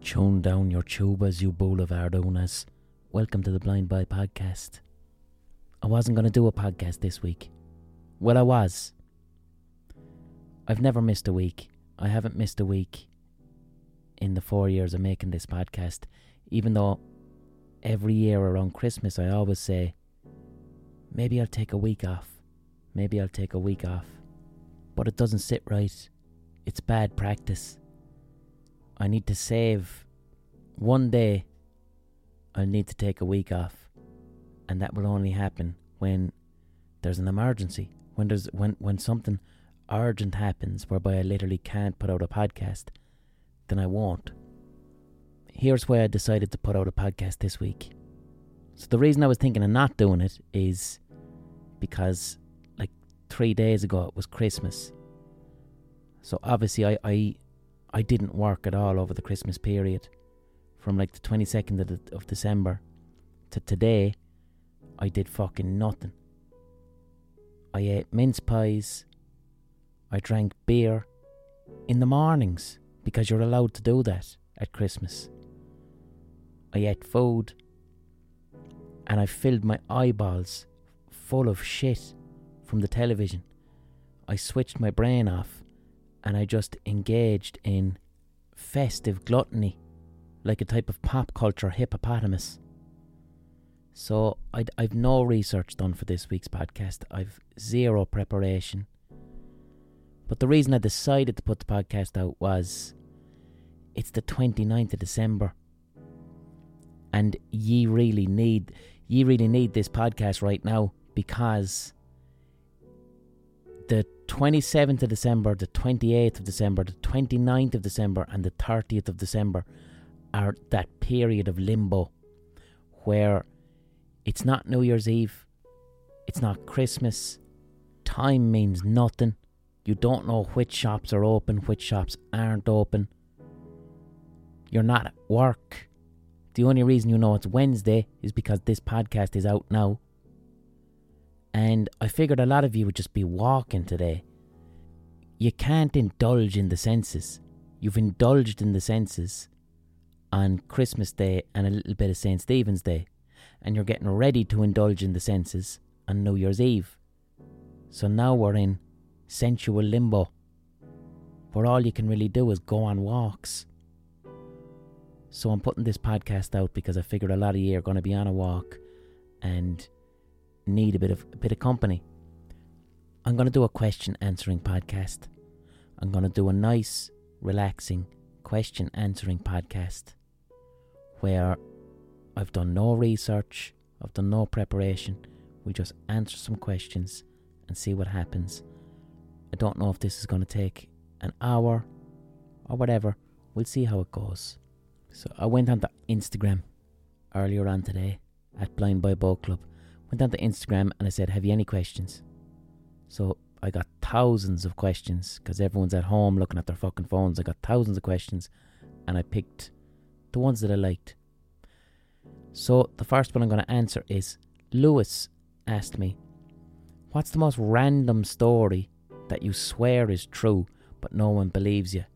Tune down your tubas, you boulevardonas. Welcome to the Blind Boy Podcast. I wasn't going to do a podcast this week. Well, I was. I've never missed a week. I haven't missed a week in the 4 years of making this podcast, even though every year around Christmas I always say, maybe I'll take a week off. Maybe I'll take a week off. But it doesn't sit right. It's bad practice. I need to save one day. I'll need to take a week off, and that will only happen when there's an emergency, when something urgent happens whereby I literally can't put out a podcast. Then I won't. Here's why I decided to put out a podcast this week. So the reason I was thinking of not doing it is because 3 days ago it was Christmas. So obviously I didn't work at all over the Christmas period. From the 22nd of December to today, I did fucking nothing. I ate mince pies. I drank beer in the mornings because you're allowed to do that at Christmas. I ate food and I filled my eyeballs full of shit from the television. I switched my brain off and I just engaged in festive gluttony, like a type of pop culture hippopotamus. So I've no research done for this week's podcast. I've zero preparation. But the reason I decided to put the podcast out was it's the 29th of December. And ye really need this podcast right now, because the 27th of December, the 28th of December, the 29th of December and the 30th of December are that period of limbo where it's not New Year's Eve, it's not Christmas, time means nothing. You don't know which shops are open, which shops aren't open. You're not at work. The only reason you know it's Wednesday is because this podcast is out now. And I figured a lot of you would just be walking today. You can't indulge in the senses. You've indulged in the senses on Christmas Day and a little bit of St. Stephen's Day. And you're getting ready to indulge in the senses on New Year's Eve. So now we're in sensual limbo, where all you can really do is go on walks. So I'm putting this podcast out because I figured a lot of you are going to be on a walk and need a bit of company. I'm going to do a question answering podcast. I'm going to do a nice, relaxing question answering podcast where I've done no research, I've done no preparation. We just answer some questions and see what happens. I don't know if this is going to take an hour or whatever. We'll see how it goes. So I went onto Instagram earlier on today at Blind Boy Boat Club. Went onto Instagram and I said, have you any questions? So I got thousands of questions because everyone's at home looking at their fucking phones. I got thousands of questions and I picked the ones that I liked. So the first one I'm going to answer is, Lewis asked me, what's the most random story that you swear is true but no one believes you?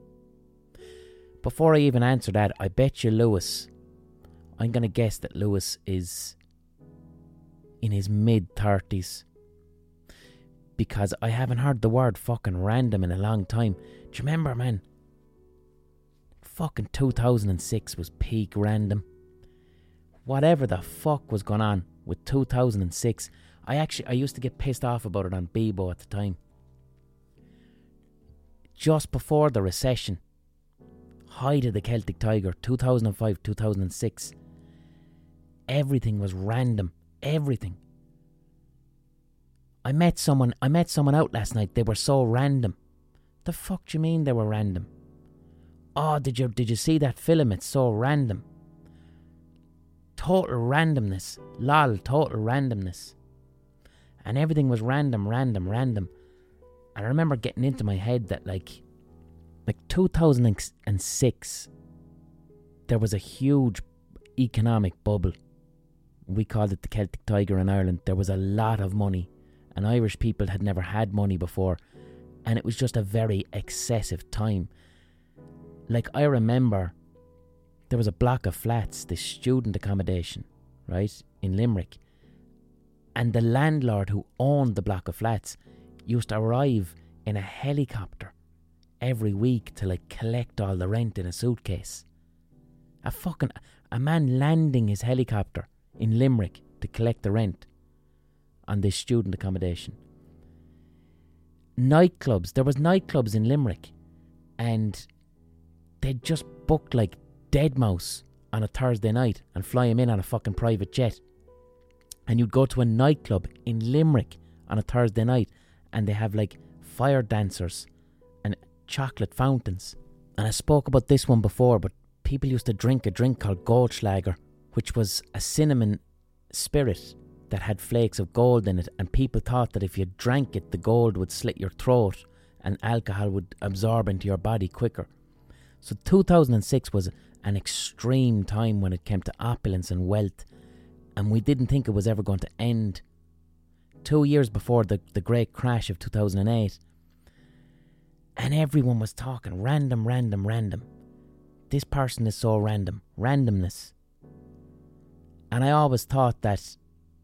Before I even answer that, I bet you Lewis, I'm going to guess that Lewis is in his mid-30s, because I haven't heard the word fucking random in a long time. Do you remember, man? Fucking 2006 was peak random. Whatever the fuck was going on with 2006, I used to get pissed off about it on Bebo at the time. Just before the recession, height of the Celtic Tiger, 2005, 2006, everything was random. Everything. I met someone out last night. They were so random. The fuck do you mean they were random? Oh, did you see that film? It's so random. Total randomness. Lol, total randomness. And everything was random. And I remember getting into my head that like 2006, there was a huge economic bubble. We called it the Celtic Tiger in Ireland. There was a lot of money, and Irish people had never had money before, and it was just a very excessive time. Like, I remember there was a block of flats, this student accommodation, right, in Limerick. And the landlord who owned the block of flats used to arrive in a helicopter every week to like collect all the rent in a suitcase. A man landing his helicopter in Limerick to collect the rent on this student accommodation. Nightclubs, there was nightclubs in Limerick, and they'd just book like Deadmau5 on a Thursday night and fly him in on a fucking private jet. And you'd go to a nightclub in Limerick on a Thursday night, and they have like fire dancers and chocolate fountains. And I spoke about this one before, but people used to drink a drink called Goldschlager, which was a cinnamon spirit that had flakes of gold in it, and people thought that if you drank it, the gold would slit your throat and alcohol would absorb into your body quicker. So 2006 was an extreme time when it came to opulence and wealth, and we didn't think it was ever going to end. 2 years before the great crash of 2008, and everyone was talking random. This person is so random. Randomness. And I always thought that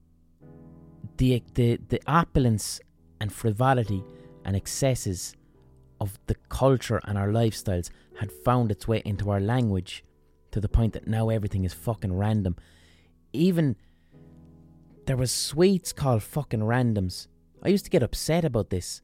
the opulence and frivolity and excesses of the culture and our lifestyles had found its way into our language to the point that now everything is fucking random. Even there was sweets called fucking randoms. I used to get upset about this.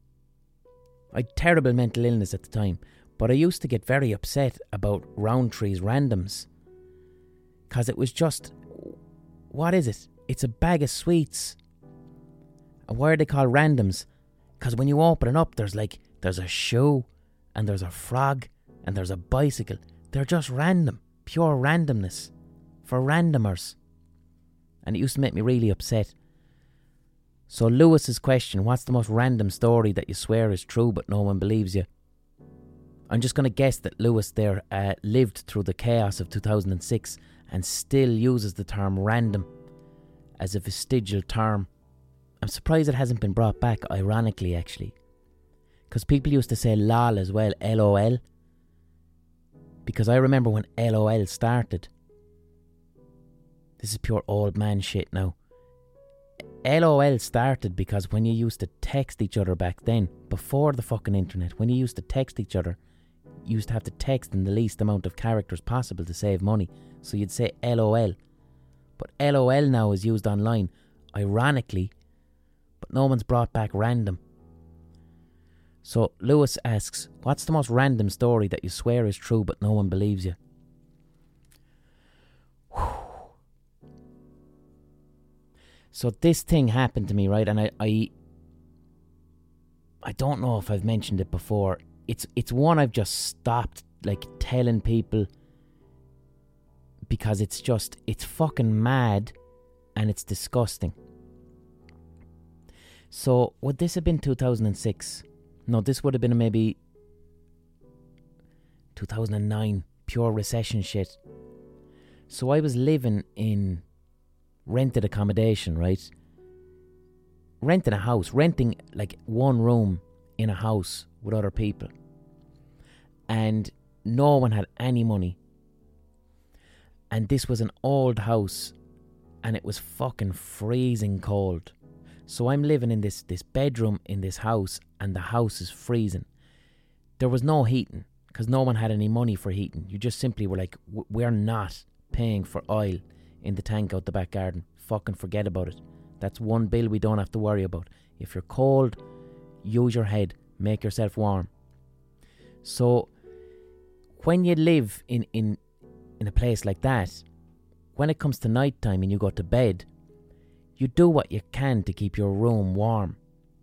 I had terrible mental illness at the time, but I used to get very upset about Rowntree's randoms, because it was just, what is it? It's a bag of sweets. And why are they called randoms? Because when you open it up, there's a shoe, and there's a frog, and there's a bicycle. They're just random. Pure randomness. For randomers. And it used to make me really upset. So Lewis's question, what's the most random story that you swear is true but no one believes you? I'm just going to guess that Lewis there lived through the chaos of 2006 and still uses the term random as a vestigial term. I'm surprised it hasn't been brought back, ironically, actually. Because people used to say lol as well, LOL. Because I remember when LOL started. This is pure old man shit now. LOL started because when you used to text each other back then, before the fucking internet, when you used to text each other, you used to have to text in the least amount of characters possible to save money. So you'd say LOL. But LOL now is used online, ironically, but no one's brought back random. So Lewis asks, what's the most random story that you swear is true but no one believes you? So this thing happened to me, right? And I don't know if I've mentioned it before. It's one I've just stopped like telling people because it's fucking mad and it's disgusting. So would this have been 2006? No, this would have been maybe 2009, pure recession shit. So I was living in rented accommodation, right? Renting a house, renting like one room in a house with other people. And no one had any money. And this was an old house and it was fucking freezing cold. So I'm living in this bedroom in this house and the house is freezing. There was no heating because no one had any money for heating. You just simply were like, we're not paying for oil in the tank out the back garden. Fucking forget about it. That's one bill we don't have to worry about. If you're cold, use your head. Make yourself warm. So when you live in a place like that, when it comes to night time and you go to bed, you do what you can to keep your room warm.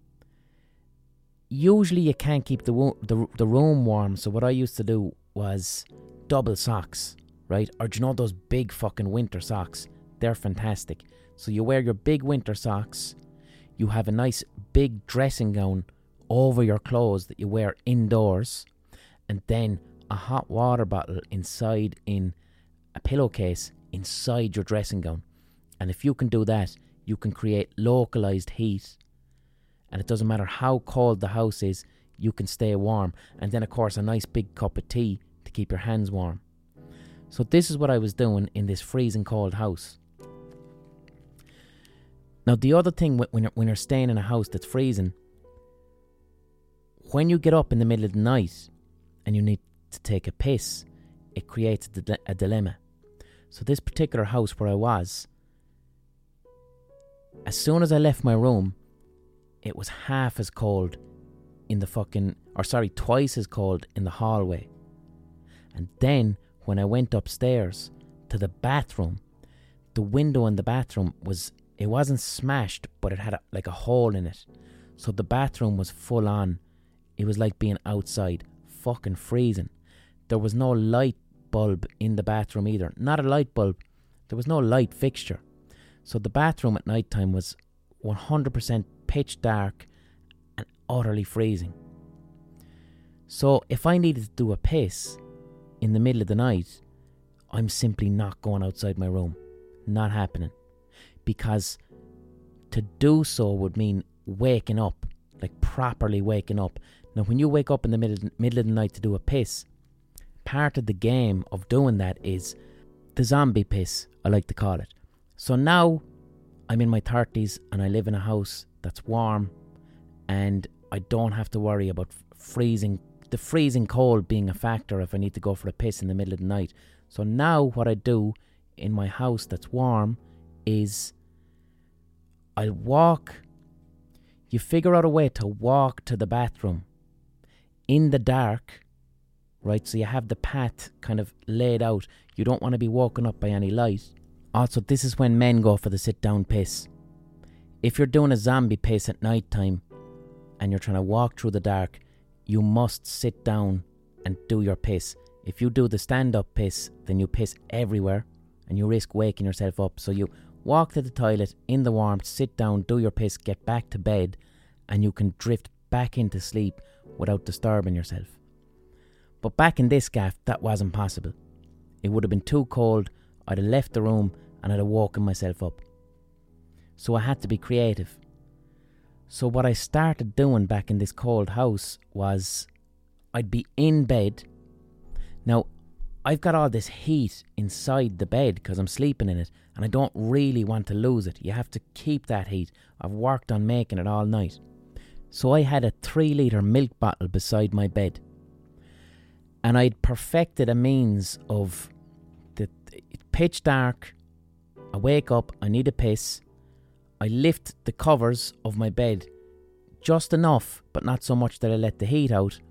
Usually you can't keep the room warm, so what I used to do was double socks, right? Or do you know those big fucking winter socks? They're fantastic. So you wear your big winter socks, you have a nice big dressing gown over your clothes that you wear indoors, and then a hot water bottle inside in a pillowcase inside your dressing gown. And if you can do that, you can create localized heat. And it doesn't matter how cold the house is, you can stay warm. And then of course a nice big cup of tea to keep your hands warm. So this is what I was doing in this freezing cold house. Now the other thing when you're staying in a house that's freezing, when you get up in the middle of the night and you need to take a piss, it creates a dilemma. So this particular house where I was, as soon as I left my room, it was half as cold in the twice as cold in the hallway. And then when I went upstairs to the bathroom, the window in the bathroom wasn't smashed, but it had like a hole in it. So the bathroom was full on. It was like being outside, fucking freezing. There was no light bulb in the bathroom either. Not a light bulb. There was no light fixture. So the bathroom at night time was 100% pitch dark and utterly freezing. So if I needed to do a piss in the middle of the night, I'm simply not going outside my room. Not happening. Because to do so would mean waking up, like properly waking up. Now when you wake up in the middle of the night to do a piss, part of the game of doing that is the zombie piss, I like to call it. So now I'm in my 30s and I live in a house that's warm and I don't have to worry about the freezing cold being a factor if I need to go for a piss in the middle of the night. So now what I do in my house that's warm is you figure out a way to walk to the bathroom in the dark, right? So you have the path kind of laid out. You don't want to be woken up by any light. Also, this is when men go for the sit-down piss. If you're doing a zombie piss at night time and you're trying to walk through the dark, you must sit down and do your piss. If you do the stand-up piss, then you piss everywhere and you risk waking yourself up. So you walk to the toilet in the warmth, sit down, do your piss, get back to bed, and you can drift back into sleep without disturbing yourself. But back in this gaff, that wasn't possible. It would have been too cold. I'd have left the room and I'd have woken myself up. So I had to be creative. So what I started doing back in this cold house was I'd be in bed. Now, I've got all this heat inside the bed because I'm sleeping in it and I don't really want to lose it. You have to keep that heat. I've worked on making it all night. So I had a 3-litre milk bottle beside my bed. And I'd perfected a means of pitch dark, I wake up, I need a piss, I lift the covers of my bed just enough, but not so much that I let the heat out,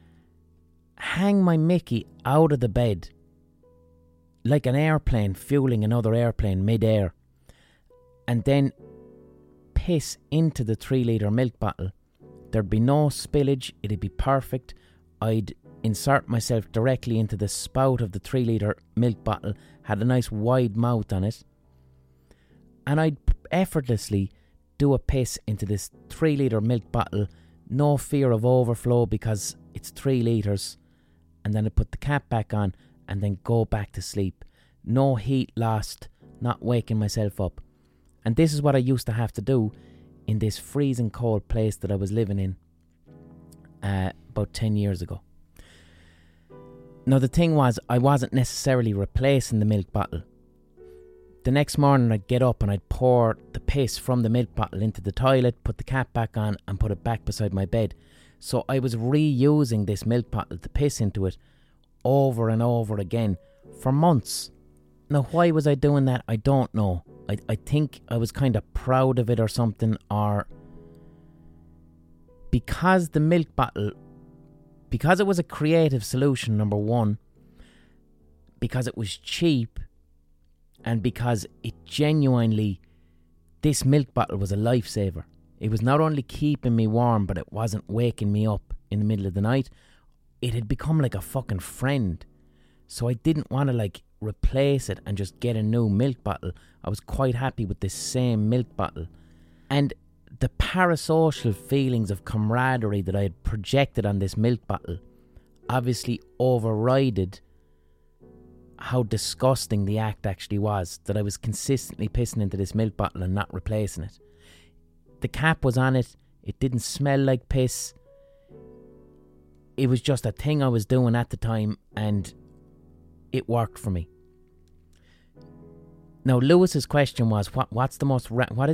hang my Mickey out of the bed like an airplane fueling another airplane mid-air, and then piss into the 3-litre milk bottle. There'd be no spillage, it'd be perfect. I'd insert myself directly into the spout of the 3-litre milk bottle, had a nice wide mouth on it, and I'd effortlessly do a piss into this 3-litre milk bottle, no fear of overflow because it's 3 litres, and then I'd put the cap back on and then go back to sleep. No heat lost, not waking myself up. And this is what I used to have to do in this freezing cold place that I was living in about 10 years ago. Now the thing was, I wasn't necessarily replacing the milk bottle. The next morning I'd get up and I'd pour the piss from the milk bottle into the toilet, put the cap back on and put it back beside my bed. So I was reusing this milk bottle to piss into it over and over again for months. Now why was I doing that? I don't know. I think I was kind of proud of it or something, or because the milk bottle, because it was a creative solution, number one, because it was cheap, and because it genuinely, this milk bottle was a lifesaver. It was not only keeping me warm, but it wasn't waking me up in the middle of the night. It had become like a fucking friend. So I didn't want to replace it and just get a new milk bottle. I was quite happy with this same milk bottle. And the parasocial feelings of camaraderie that I had projected on this milk bottle obviously overrided how disgusting the act actually was, that I was consistently pissing into this milk bottle and not replacing it. The cap was on it, it didn't smell like piss, it was just a thing I was doing at the time, and it worked for me. Now, Lewis's question was, what's the most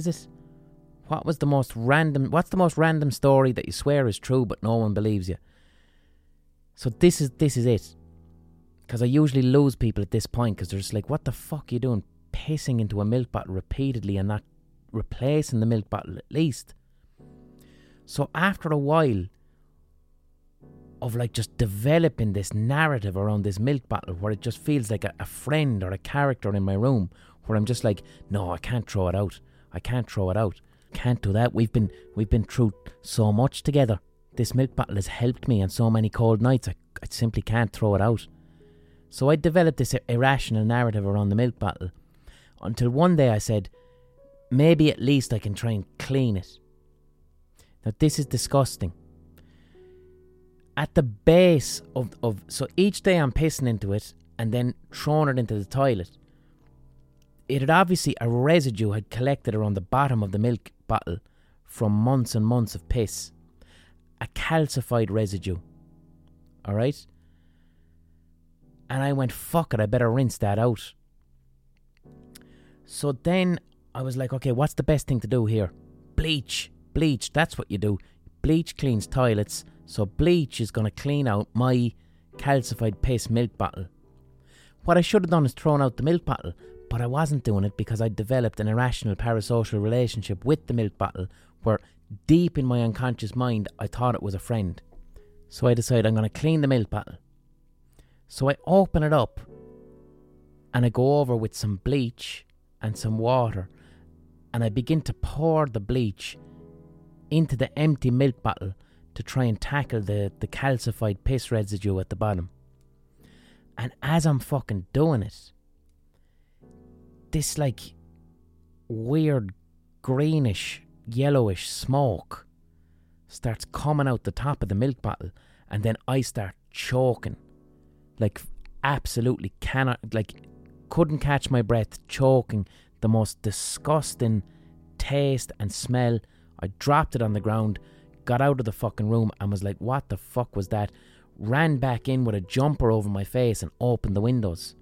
random story that you swear is true but no one believes you? So this is it. Because I usually lose people at this point because they're just like, what the fuck are you doing? Pissing into a milk bottle repeatedly and not replacing the milk bottle at least. So after a while of like just developing this narrative around this milk bottle where it just feels like a friend or a character in my room, where I'm just like, no, I can't throw it out. Can't do that. We've been through so much together. This milk bottle has helped me on so many cold nights. I simply can't throw it out. So I developed this irrational narrative around the milk bottle until one day I said, maybe at least I can try and clean it. Now this is disgusting. At the base so each day I'm pissing into it and then throwing it into the toilet. It had obviously, a residue had collected around the bottom of the milk bottle from months and months of piss. A calcified residue. Alright? And I went, fuck it, I better rinse that out. So then I was like, okay, what's the best thing to do here? Bleach, that's what you do. Bleach cleans toilets, so bleach is going to clean out my calcified piss milk bottle. What I should have done is thrown out the milk bottle, but I wasn't doing it because I developed an irrational parasocial relationship with the milk bottle where deep in my unconscious mind I thought it was a friend. So I decided I'm going to clean the milk bottle. So I open it up and I go over with some bleach and some water and I begin to pour the bleach into the empty milk bottle to try and tackle the calcified piss residue at the bottom. And as I'm fucking doing it, this like weird greenish, yellowish smoke starts coming out the top of the milk bottle, and then I start choking. Like absolutely couldn't catch my breath, choking, the most disgusting taste and smell. I dropped it on the ground, got out of the fucking room and was like, what the fuck was that? Ran back in with a jumper over my face and opened the windows.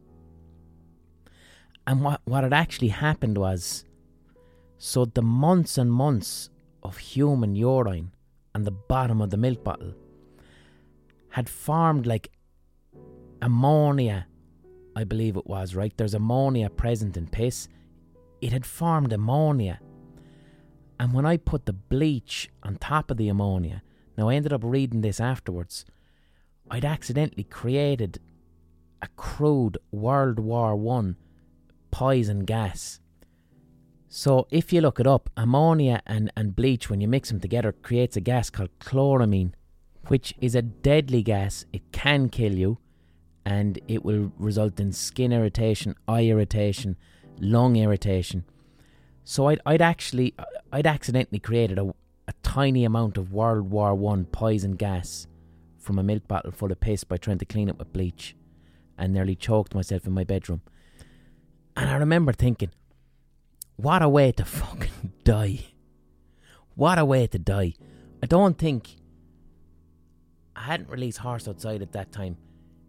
And what had actually happened was, so the months and months of human urine on the bottom of the milk bottle had formed like ammonia, I believe it was, right? There's ammonia present in piss. It had formed ammonia. And when I put the bleach on top of the ammonia, now I ended up reading this afterwards, I'd accidentally created a crude World War I poison gas. So if you look it up, ammonia and bleach, when you mix them together, creates a gas called chloramine, which is a deadly gas. It can kill you, and it will result in skin irritation, eye irritation, lung irritation. So I'd accidentally created a tiny amount of World War I poison gas from a milk bottle full of piss by trying to clean it with bleach, and nearly choked myself in my bedroom. And I remember thinking, what a way to fucking die. What a way to die. I don't think I hadn't released Horse Outside at that time.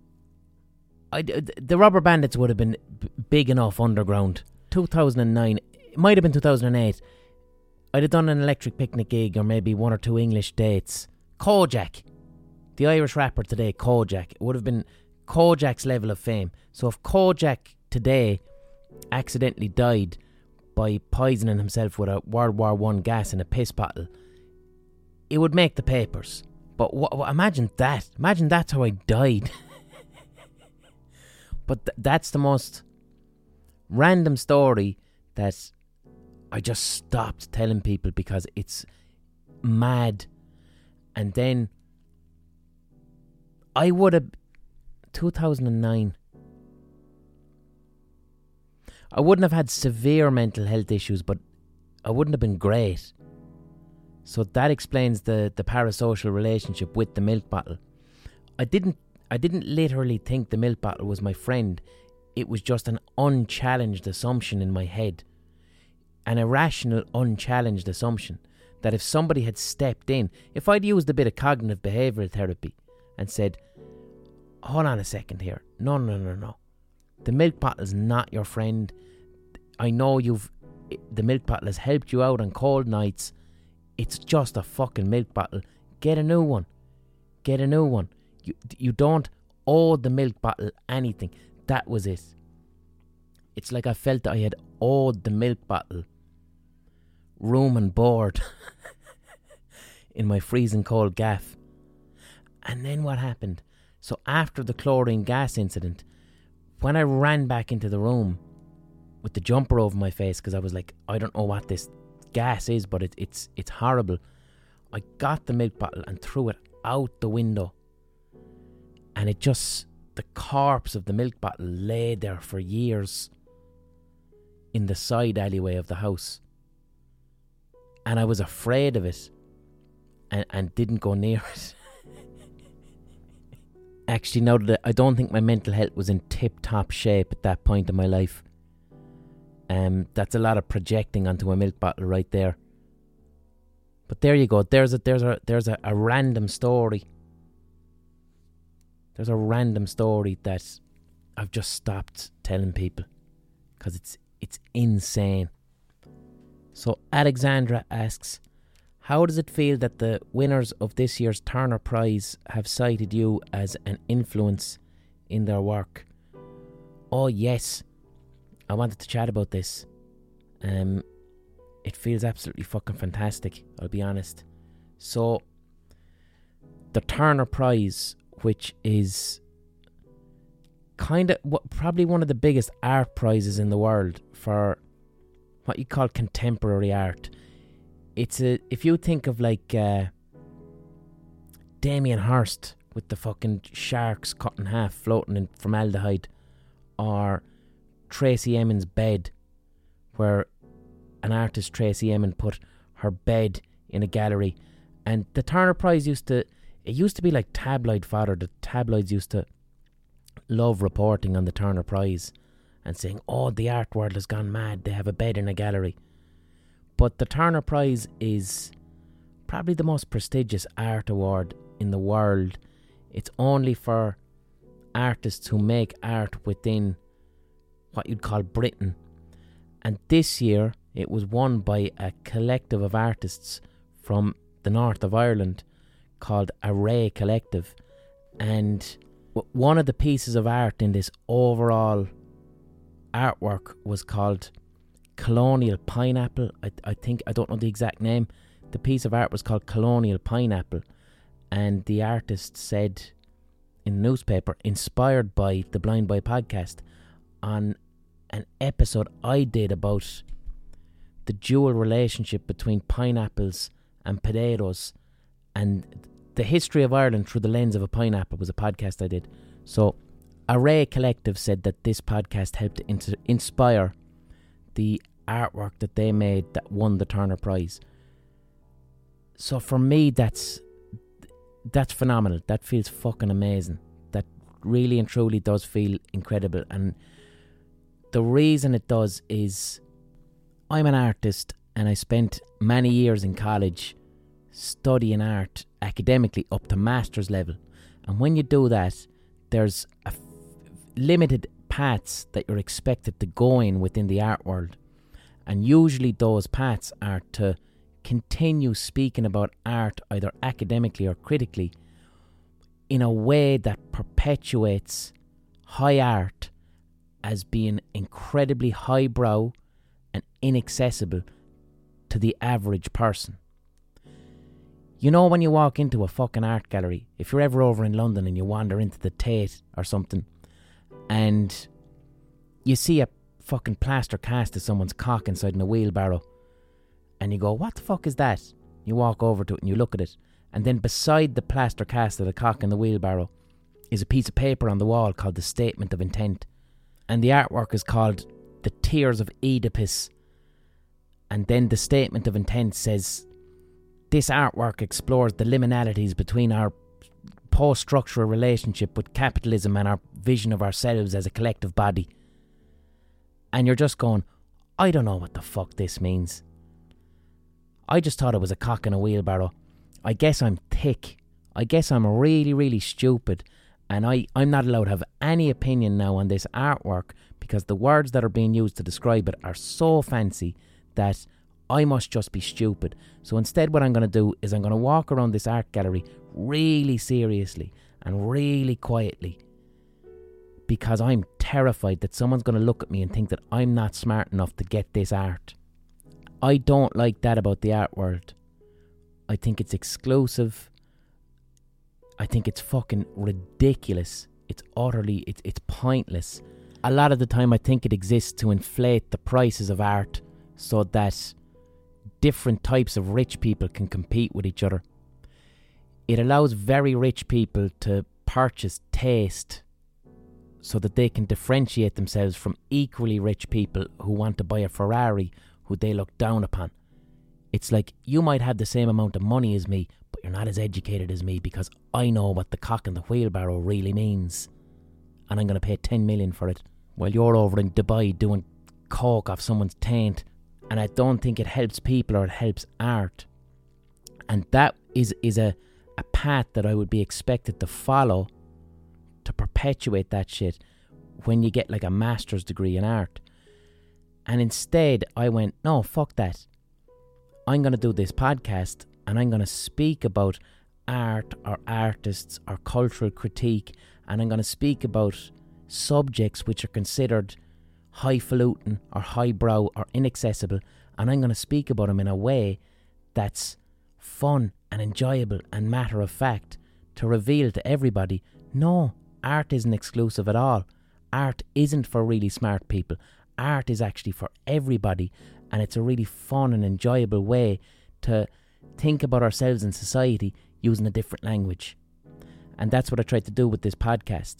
The Rubber Bandits would have been big enough underground. 2009, it might have been 2008. I'd have done an Electric Picnic gig or maybe one or two English dates. Kojak, the Irish rapper today, Kojak. It would have been Kojak's level of fame. So if Kojak today accidentally died by poisoning himself with a World War I gas in a piss bottle, it would make the papers. But imagine that. Imagine that's how I died. But that's the most random story that I just stopped telling people because it's mad. And then I would have 2009. I wouldn't have had severe mental health issues, but I wouldn't have been great. So that explains the parasocial relationship with the milk bottle. I didn't literally think the milk bottle was my friend. It was just an unchallenged assumption in my head. An irrational, unchallenged assumption that if somebody had stepped in, if I'd used a bit of cognitive behavioural therapy and said, hold on a second here, no, The milk bottle's not your friend. I know the milk bottle has helped you out on cold nights. It's just a fucking milk bottle. Get a new one. Get a new one. You don't owe the milk bottle anything. That was it. It's like I felt that I had owed the milk bottle room and board in my freezing cold gaff. And then what happened? So after the chlorine gas incident, when I ran back into the room with the jumper over my face, because I was like, I don't know what this gas is, but it's horrible. I got the milk bottle and threw it out the window. And the corpse of the milk bottle lay there for years in the side alleyway of the house. And I was afraid of it and didn't go near it. Actually, now that I don't think my mental health was in tip-top shape at that point in my life. That's a lot of projecting onto a milk bottle right there. But there you go. There's a random story. There's a random story that I've just stopped telling people because it's insane. So Alexandra asks, how does it feel that the winners of this year's Turner Prize have cited you as an influence in their work? Oh yes, I wanted to chat about this. It feels absolutely fucking fantastic, I'll be honest. So, the Turner Prize, which is probably one of the biggest art prizes in the world for what you call contemporary art. If you think of like Damien Hirst with the fucking sharks cut in half floating in formaldehyde, or Tracey Emin's bed, where an artist, Tracey Emin, put her bed in a gallery. And the Turner Prize used to be like tabloid fodder. The tabloids used to love reporting on the Turner Prize and saying, oh, the art world has gone mad, they have a bed in a gallery. But the Turner Prize is probably the most prestigious art award in the world. It's only for artists who make art within what you'd call Britain. And this year it was won by a collective of artists from the north of Ireland called Array Collective. And one of the pieces of art in this overall artwork was called Colonial Pineapple. I don't know the exact name. The piece of art was called Colonial Pineapple, and the artist said in the newspaper, inspired by the Blind Boy podcast, on an episode I did about the dual relationship between pineapples and potatoes and the history of Ireland through the lens of a pineapple, was a podcast I did. So Array Collective said that this podcast helped to inspire the artwork that they made that won the Turner Prize. So for me, that's phenomenal. That feels fucking amazing. That really and truly does feel incredible. And the reason it does is I'm an artist and I spent many years in college studying art academically up to master's level. And when you do that, there's limited paths that you're expected to go in within the art world. And usually those paths are to continue speaking about art either academically or critically in a way that perpetuates high art as being incredibly highbrow and inaccessible to the average person. You know, when you walk into a fucking art gallery, if you're ever over in London and you wander into the Tate or something, and you see a fucking plaster cast of someone's cock inside in a wheelbarrow, and you go, what the fuck is that? You walk over to it and you look at it, and then beside the plaster cast of the cock in the wheelbarrow is a piece of paper on the wall called the Statement of Intent, and the artwork is called The Tears of Oedipus. And then the Statement of Intent says, this artwork explores the liminalities between our post-structural relationship with capitalism and our vision of ourselves as a collective body. And you're just going, I don't know what the fuck this means. I just thought it was a cock in a wheelbarrow. I guess I'm thick. I guess I'm really, really stupid. And I'm not allowed to have any opinion now on this artwork because the words that are being used to describe it are so fancy that I must just be stupid. So instead what I'm going to do is I'm going to walk around this art gallery really seriously and really quietly because I'm terrified that someone's going to look at me and think that I'm not smart enough to get this art. I don't like that about the art world. I think it's exclusive. I think it's fucking ridiculous. It's utterly, it's pointless. A lot of the time I think it exists to inflate the prices of art so that different types of rich people can compete with each other. It allows very rich people to purchase taste so that they can differentiate themselves from equally rich people who want to buy a Ferrari who they look down upon. It's like you might have the same amount of money as me, but you're not as educated as me because I know what the cock in the wheelbarrow really means. And I'm going to pay 10 million for it while you're over in Dubai doing coke off someone's taint. And I don't think it helps people or it helps art. And that is a path that I would be expected to follow to perpetuate that shit when you get like a master's degree in art. And instead I went, no, fuck that. I'm going to do this podcast and I'm going to speak about art or artists or cultural critique, and I'm going to speak about subjects which are considered highfalutin or highbrow or inaccessible, and I'm going to speak about them in a way that's fun and enjoyable and matter of fact to reveal to everybody, no, art isn't exclusive at all. Art isn't for really smart people. Art is actually for everybody, and it's a really fun and enjoyable way to think about ourselves in society using a different language. And that's what I tried to do with this podcast.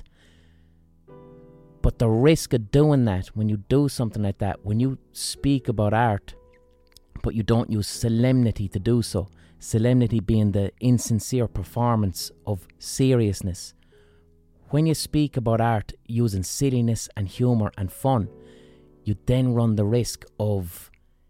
But the risk of doing that, when you do something like that, when you speak about art, but you don't use solemnity to do so, solemnity being the insincere performance of seriousness. When you speak about art using silliness and humour and fun, you then run the risk of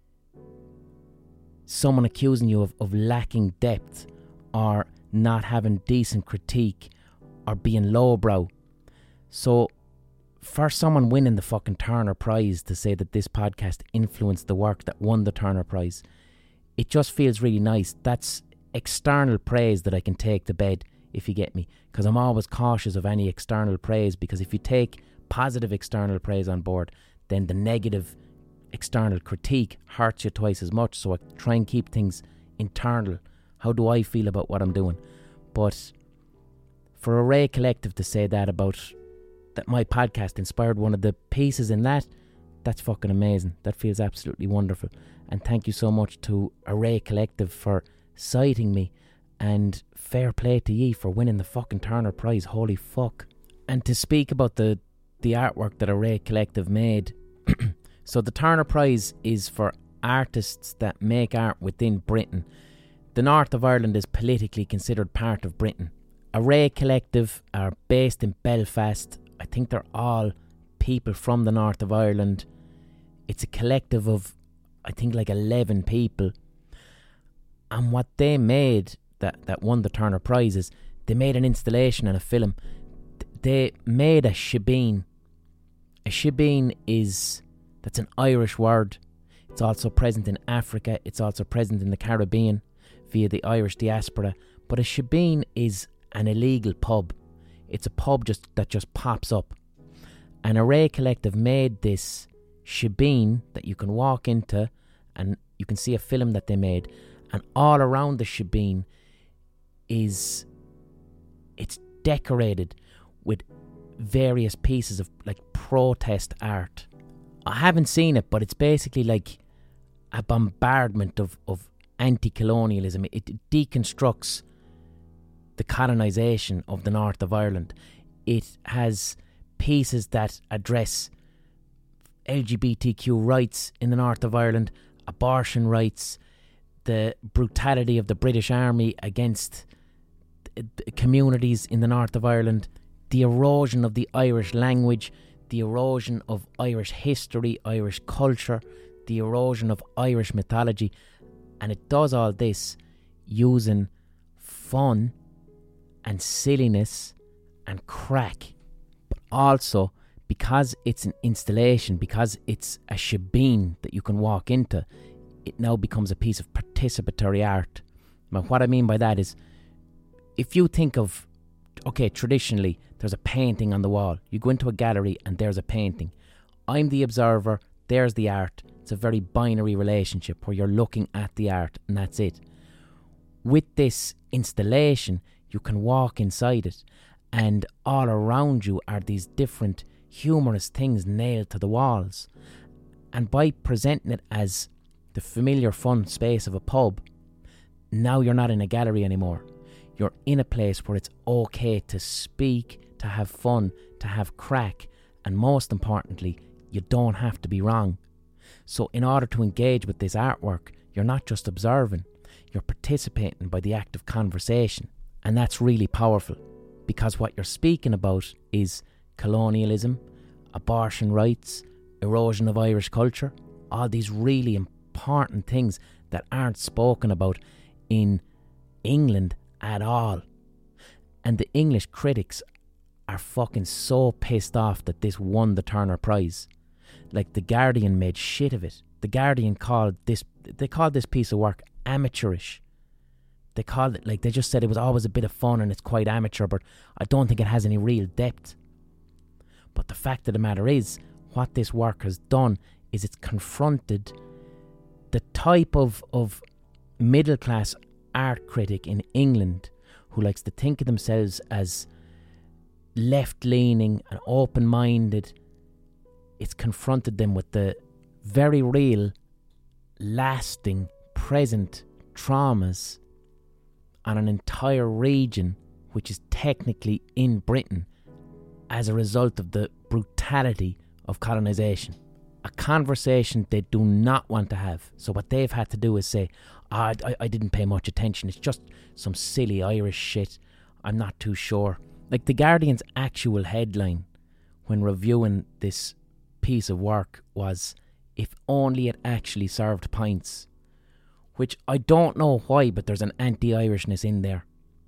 someone accusing you of lacking depth or not having decent critique or being lowbrow. So for someone winning the fucking Turner Prize to say that this podcast influenced the work that won the Turner Prize, it just feels really nice. That's external praise that I can take to bed, if you get me, because I'm always cautious of any external praise, because if you take positive external praise on board, then the negative external critique hurts you twice as much. So I try and keep things internal. How do I feel about what I'm doing? But for Array Collective to say that about that my podcast inspired one of the pieces in that's fucking amazing. That feels absolutely wonderful. And thank you so much to Array Collective for citing me, and fair play to ye for winning the fucking Turner Prize. Holy fuck. And to speak about the artwork that Array Collective made. So the Turner Prize is for artists that make art within Britain. The north of Ireland is politically considered part of Britain. Array Collective are based in Belfast. I think they're all people from the north of Ireland. It's a collective of, I think, like 11 people. And what they made that won the Turner Prize is they made an installation and a film. They made a shebeen. A shebeen that's an Irish word. It's also present in Africa. It's also present in the Caribbean via the Irish diaspora. But a shebeen is an illegal pub. It's a pub that just pops up. And Array Collective made this shebeen that you can walk into and you can see a film that they made. And all around the shebeen it's decorated with various pieces of like protest art. I haven't seen it, but it's basically like a bombardment of anti-colonialism. It deconstructs the colonisation of the north of Ireland. It has pieces that address LGBTQ rights in the north of Ireland, abortion rights, the brutality of the British Army against communities in the north of Ireland, the erosion of the Irish language, the erosion of Irish history, Irish culture, the erosion of Irish mythology. And it does all this using fun and silliness and crack. But also, because it's an installation, because it's a shebeen that you can walk into, it now becomes a piece of participatory art. Now, what I mean by that is, if you think of, okay, traditionally, there's a painting on the wall. You go into a gallery and there's a painting. I'm the observer, there's the art. It's a very binary relationship where you're looking at the art and that's it. With this installation, you can walk inside it, and all around you are these different humorous things nailed to the walls. And by presenting it as the familiar fun space of a pub, now you're not in a gallery anymore. You're in a place where it's okay to speak, to have fun, to have crack, and most importantly, you don't have to be wrong. So in order to engage with this artwork, you're not just observing, you're participating by the act of conversation. And that's really powerful, because what you're speaking about is colonialism, abortion rights, erosion of Irish culture, all these really important things that aren't spoken about in England at all. And the English critics are fucking so pissed off that this won the Turner Prize. Like, The Guardian made shit of it. The Guardian called this piece of work amateurish. They called it, like, they just said it was always a bit of fun and it's quite amateur, but I don't think it has any real depth. But the fact of the matter is, what this work has done is it's confronted the type of middle class art critic in England who likes to think of themselves as left-leaning and open-minded. It's confronted them with the very real, lasting, present traumas on an entire region which is technically in Britain as a result of the brutality of colonisation. A conversation they do not want to have. So what they've had to do is say, I didn't pay much attention, it's just some silly Irish shit, I'm not too sure. Like, The Guardian's actual headline when reviewing this piece of work was, if only it actually served pints. Which I don't know why, but there's an anti-Irishness in there.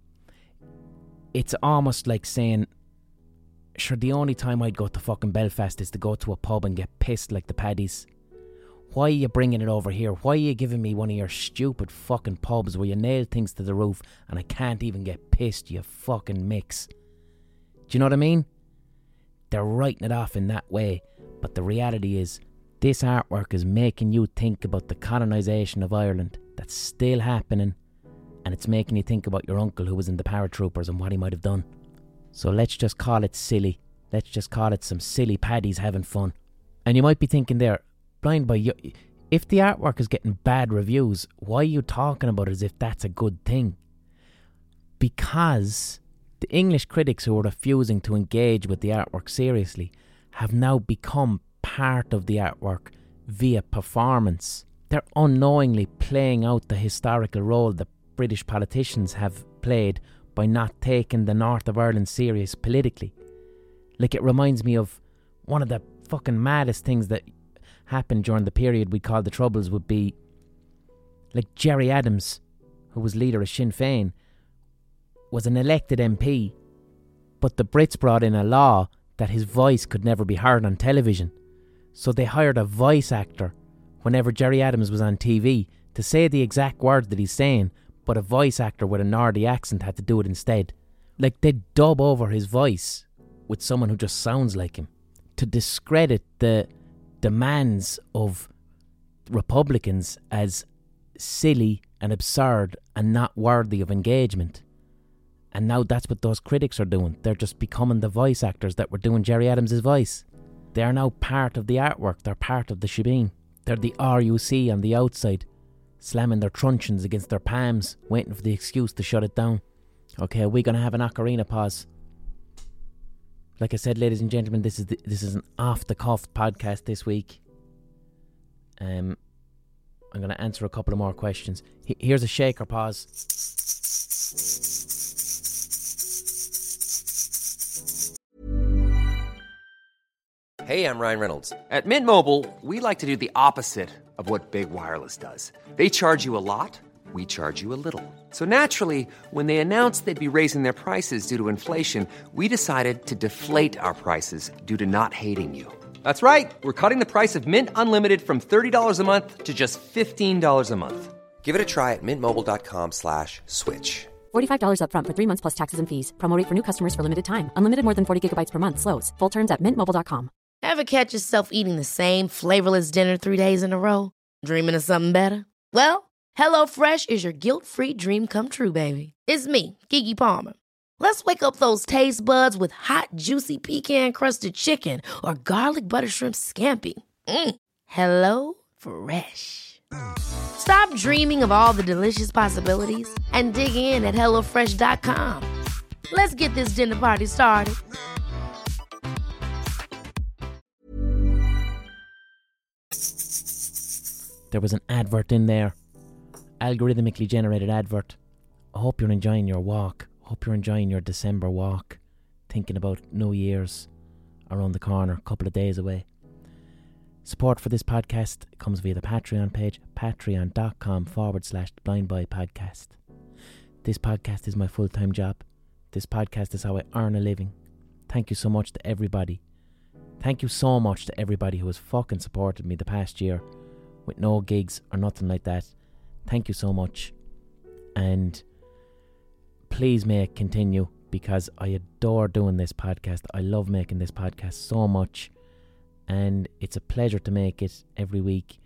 It's almost like saying, sure, the only time I'd go to fucking Belfast is to go to a pub and get pissed like the paddies. Why are you bringing it over here? Why are you giving me one of your stupid fucking pubs where you nail things to the roof and I can't even get pissed, you fucking mix? Do you know what I mean? They're writing it off in that way, but the reality is, this artwork is making you think about the colonisation of Ireland that's still happening, and it's making you think about your uncle who was in the paratroopers and what he might have done. So let's just call it silly. Let's just call it some silly paddies having fun. And you might be thinking there, Blind Boy, if the artwork is getting bad reviews, why are you talking about it as if that's a good thing? Because the English critics who are refusing to engage with the artwork seriously have now become part of the artwork via performance. They're unknowingly playing out the historical role that British politicians have played by not taking the North of Ireland serious politically. Like, it reminds me of one of the fucking maddest things that happened during the period we call the Troubles would be, like, Gerry Adams, who was leader of Sinn Féin, was an elected MP, but the Brits brought in a law that his voice could never be heard on television. So they hired a voice actor whenever Gerry Adams was on TV to say the exact words that he's saying, but a voice actor with a Nordy accent had to do it instead. Like, they dub over his voice with someone who just sounds like him to discredit the demands of Republicans as silly and absurd and not worthy of engagement. And now that's what those critics are doing. They're just becoming the voice actors that were doing Gerry Adams' voice. They are now part of the artwork. They're part of the shebeen. They're the RUC on the outside, slamming their truncheons against their palms, waiting for the excuse to shut it down. Okay, we're going to have an ocarina pause. Like I said, ladies and gentlemen, this is an off-the-cuff podcast this week. I'm going to answer a couple of more questions. Here's a shaker pause. Hey, I'm Ryan Reynolds. At Mint Mobile, we like to do the opposite of what Big Wireless does. They charge you a lot, we charge you a little. So naturally, when they announced they'd be raising their prices due to inflation, we decided to deflate our prices due to not hating you. That's right. We're cutting the price of Mint Unlimited from $30 a month to just $15 a month. Give it a try at mintmobile.com/switch. $45 up front for 3 months plus taxes and fees. Promo rate for new customers for limited time. Unlimited more than 40 gigabytes per month. Slows full terms at mintmobile.com. Ever catch yourself eating the same flavorless dinner 3 days in a row? Dreaming of something better? Well, HelloFresh is your guilt-free dream come true, baby. It's me, Keke Palmer. Let's wake up those taste buds with hot, juicy pecan-crusted chicken or garlic butter shrimp scampi. Hello Fresh. Stop dreaming of all the delicious possibilities and dig in at HelloFresh.com. Let's get this dinner party started. There was an advert in there. Algorithmically generated advert. I hope you're enjoying your walk. I hope you're enjoying your December walk. Thinking about New Year's around the corner, a couple of days away. Support for this podcast comes via the Patreon page, patreon.com/blindboypodcast. This podcast is my full-time job. This podcast is how I earn a living. Thank you so much to everybody. Thank you so much to everybody who has fucking supported me the past year with no gigs or nothing like that. Thank you so much. And please may it continue, because I adore doing this podcast. I love making this podcast so much, and it's a pleasure to make it every week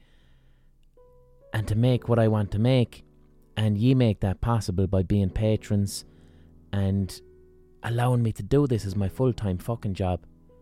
and to make what I want to make. And ye make that possible by being patrons and allowing me to do this as my full-time fucking job,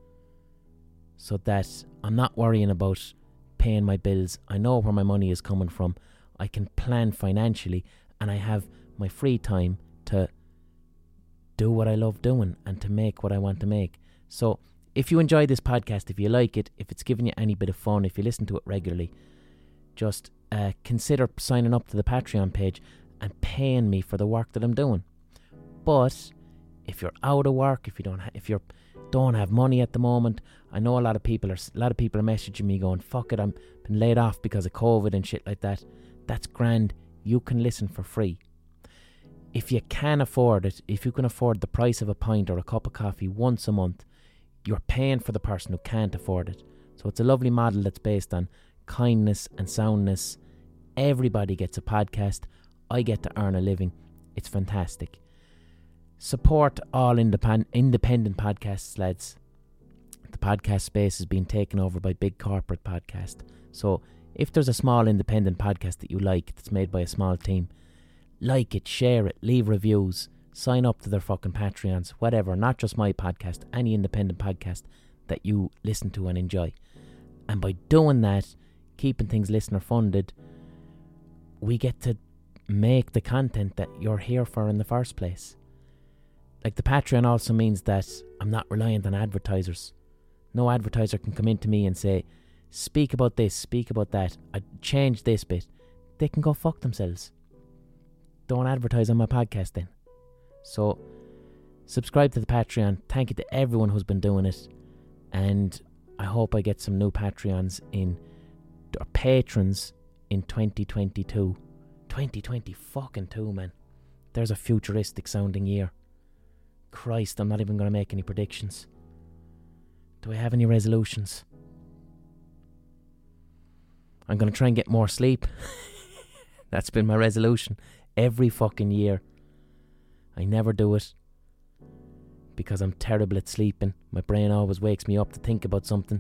so that I'm not worrying about paying my bills. I know where my money is coming from. I can plan financially, and I have my free time to do what I love doing and to make what I want to make. So if you enjoy this podcast, if you like it, if it's giving you any bit of fun, if you listen to it regularly, just consider signing up to the Patreon page and paying me for the work that I'm doing. But if you're out of work, if you don't have money at the moment, I know a lot of people are messaging me going, fuck it, I'm been laid off because of COVID and shit like that. That's grand. You can listen for free. If you can afford it, if you can afford the price of a pint or a cup of coffee once a month, you're paying for the person who can't afford it. So it's a lovely model that's based on kindness and soundness. Everybody gets a podcast. I get to earn a living. It's fantastic. Support all independent podcasts, lads. The podcast space is being taken over by big corporate podcasts. So if there's a small independent podcast that you like, that's made by a small team, like it, share it, leave reviews, sign up to their fucking Patreons, whatever. Not just my podcast, any independent podcast that you listen to and enjoy. And by doing that, keeping things listener funded, we get to make the content that you're here for in the first place. Like, the Patreon also means that I'm not reliant on advertisers. No advertiser can come into me and say, speak about this, speak about that, I change this bit. They can go fuck themselves. Don't advertise on my podcast then. So subscribe to the Patreon. Thank you to everyone who's been doing it, and I hope I get some new patrons in 2022. 2020 fucking 2, man. There's a futuristic sounding year. Christ, I'm not even going to make any predictions. Do I have any resolutions? I'm going to try and get more sleep. That's been my resolution every fucking year. I never do it because I'm terrible at sleeping. My brain always wakes me up to think about something.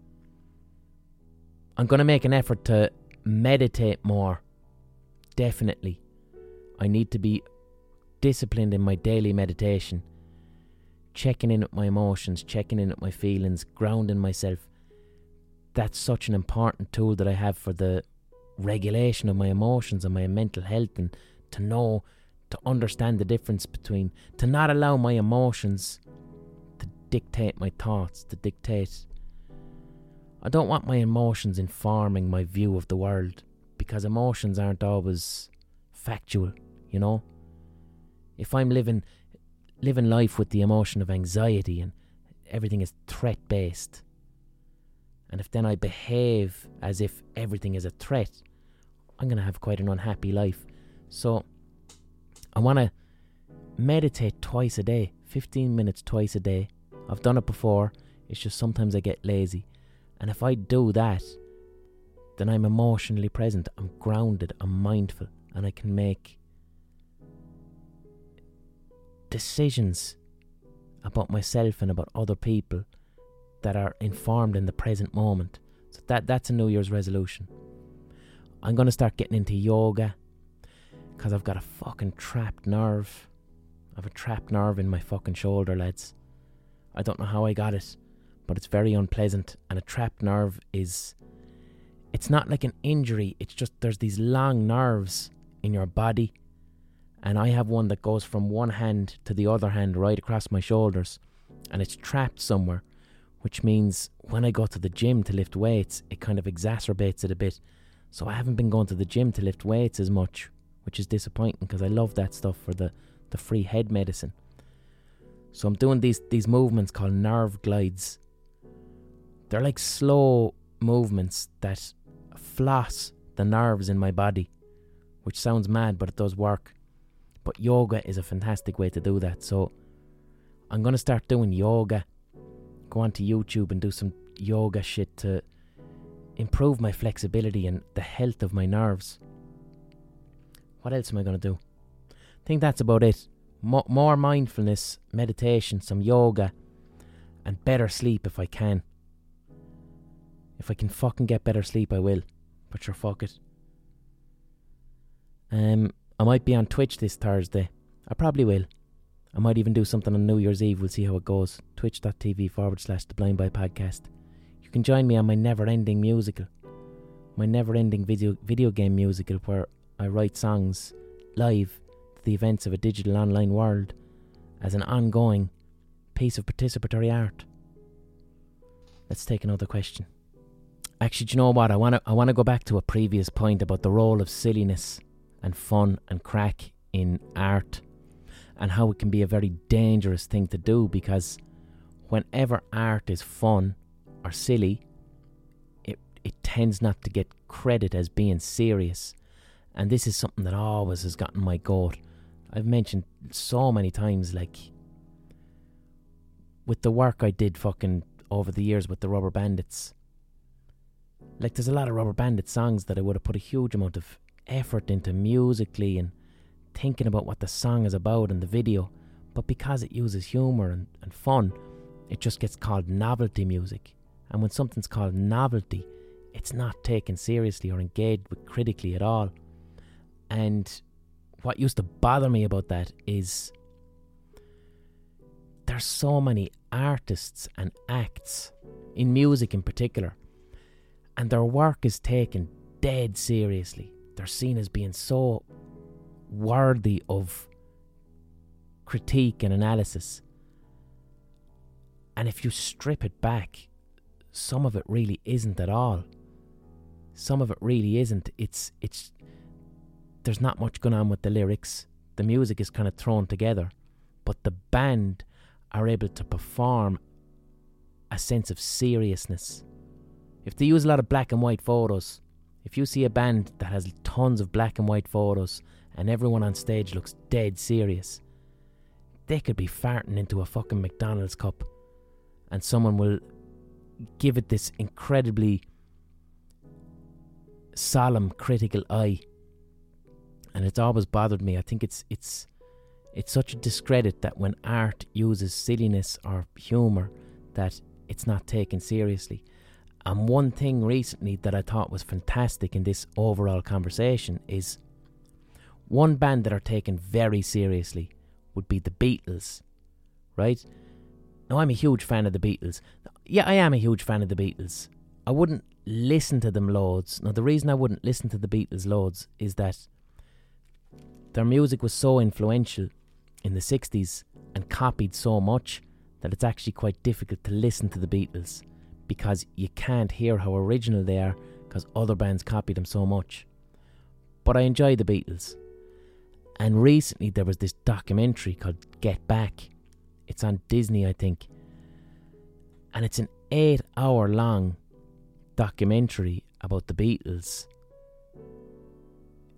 I'm going to make an effort to meditate more. Definitely. I need to be disciplined in my daily meditation. Checking in with my emotions, checking in with my feelings, grounding myself. That's such an important tool that I have for the regulation of my emotions and my mental health, and to know, to understand the difference between, to not allow my emotions to dictate my thoughts, to dictate. I don't want my emotions informing my view of the world, because emotions aren't always factual, you know. If I'm living life with the emotion of anxiety and everything is threat based, and if then I behave as if everything is a threat, I'm going to have quite an unhappy life. So I want to meditate twice a day, 15 minutes twice a day. I've done it before, it's just sometimes I get lazy. And if I do that, then I'm emotionally present, I'm grounded, I'm mindful, and I can make decisions about myself and about other people that are informed in the present moment. So that's a New Year's resolution. I'm going to start getting into yoga because I've got a fucking trapped nerve. I have a trapped nerve in my fucking shoulder, lads. I don't know how I got it, but it's very unpleasant. And a trapped nerve it's not like an injury, it's just there's these long nerves in your body. And I have one that goes from one hand to the other hand right across my shoulders. And it's trapped somewhere, which means when I go to the gym to lift weights, it kind of exacerbates it a bit. So I haven't been going to the gym to lift weights as much, which is disappointing because I love that stuff for the free head medicine. So I'm doing these movements called nerve glides. They're like slow movements that floss the nerves in my body, which sounds mad, but it does work. But yoga is a fantastic way to do that. So I'm going to start doing yoga. Go onto YouTube and do some yoga shit to improve my flexibility and the health of my nerves. What else am I going to do? I think that's about it. More mindfulness, meditation, some yoga, and better sleep if I can. If I can fucking get better sleep, I will. But sure, fuck it. I might be on Twitch this Thursday. I probably will. I might even do something on New Year's Eve. We'll see how it goes. Twitch.tv/The Blind Boy Podcast. You can join me on my never-ending musical. My never-ending video game musical where I write songs live to the events of a digital online world as an ongoing piece of participatory art. Let's take another question. Actually, do you know what? I want to go back to a previous point about the role of silliness and fun and crack in art and how it can be a very dangerous thing to do, because whenever art is fun or silly, it tends not to get credit as being serious. And this is something that always has gotten my goat. I've mentioned so many times, like with the work I did fucking over the years with the Rubber Bandits. Like, there's a lot of Rubber Bandit songs that I would have put a huge amount of effort into musically and thinking about what the song is about and the video, but because it uses humour and fun, it just gets called novelty music. And when something's called novelty, it's not taken seriously or engaged with critically at all. And what used to bother me about that is there's so many artists and acts, in music in particular, and their work is taken dead seriously. They're seen as being so worthy of critique and analysis. And if you strip it back, some of it really isn't at all. Some of it really isn't. It's there's not much going on with the lyrics. The music is kind of thrown together, but the band are able to perform a sense of seriousness. If they use a lot of black and white photos, if you see a band that has tons of black and white photos and everyone on stage looks dead serious, they could be farting into a fucking McDonald's cup and someone will give it this incredibly solemn, critical eye. And it's always bothered me. I think it's such a discredit that when art uses silliness or humour, that it's not taken seriously. And one thing recently that I thought was fantastic in this overall conversation is one band that are taken very seriously would be the Beatles, right? Now, I'm a huge fan of the Beatles. Yeah, I am a huge fan of the Beatles. I wouldn't listen to them loads. Now, the reason I wouldn't listen to the Beatles loads is that their music was so influential in the 60s and copied so much that it's actually quite difficult to listen to the Beatles, because you can't hear how original they are because other bands copied them so much. But I enjoy the Beatles. And recently there was this documentary called Get Back. It's on Disney, I think. And it's an 8-hour long documentary about the Beatles.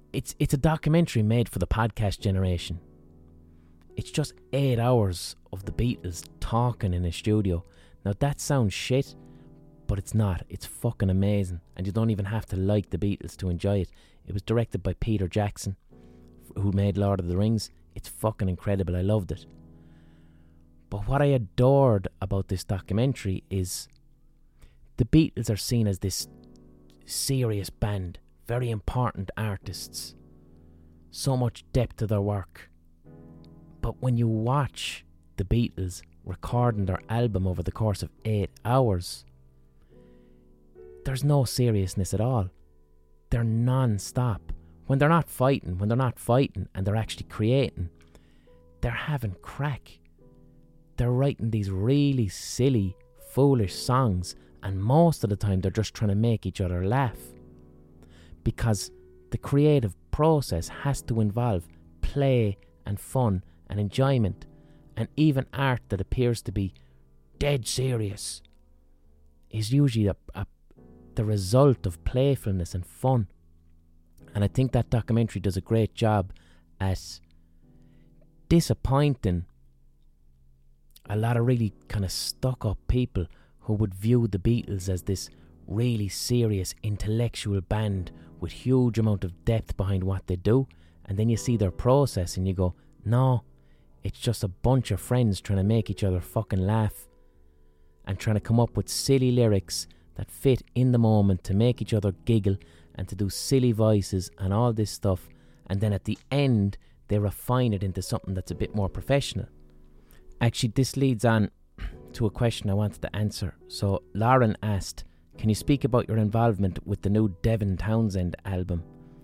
it's a documentary made for the podcast generation. It's just 8 hours of the Beatles talking in a studio. Now that sounds shit, but it's not. It's fucking amazing, and you don't even have to like the Beatles to enjoy it. It was directed by Peter Jackson, who made Lord of the Rings. It's fucking incredible. I loved it. But what I adored about this documentary is the Beatles are seen as this serious band, very important artists, so much depth to their work. But when you watch the Beatles recording their album over the course of 8 hours, there's no seriousness at all. They're non-stop. When they're not fighting and they're actually creating, they're having crack. They're writing these really silly, foolish songs, and most of the time they're just trying to make each other laugh. Because the creative process has to involve play and fun and enjoyment, and even art that appears to be dead serious is usually the result of playfulness and fun. And I think that documentary does a great job at disappointing a lot of really kind of stuck-up people who would view the Beatles as this really serious intellectual band with huge amount of depth behind what they do, and then you see their process and you go, no, it's just a bunch of friends trying to make each other fucking laugh and trying to come up with silly lyrics that fit in the moment to make each other giggle and to do silly voices and all this stuff, and then at the end they refine it into something that's a bit more professional. Actually, this leads on to a question I wanted to answer. So Lauren asked, can you speak about your involvement with the new Devin Townsend album?